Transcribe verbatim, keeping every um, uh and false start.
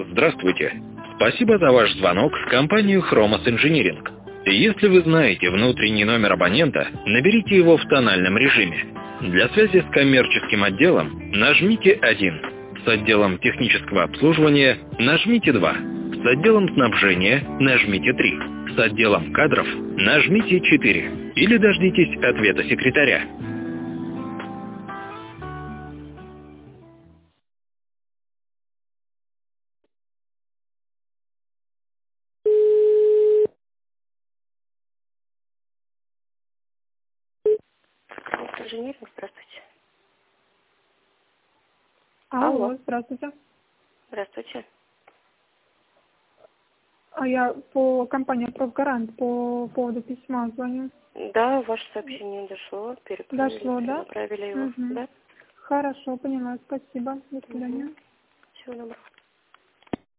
Здравствуйте. Спасибо за ваш звонок в компанию Chromos Engineering. Если вы знаете внутренний номер абонента, наберите его в тональном режиме. Для связи с коммерческим отделом нажмите один. С отделом технического обслуживания нажмите два. С отделом снабжения нажмите три. С отделом кадров нажмите четыре. Или дождитесь ответа секретаря. Инженерный, здравствуйте. Алло, Алло. здравствуйте. Здравствуйте. А я по компании «Профгарант» по поводу письма звоню. Да, ваше сообщение дошло, переправили, Дошло, да? направили его, Угу. да? Хорошо, поняла, спасибо. До свидания. Угу. Всего доброго.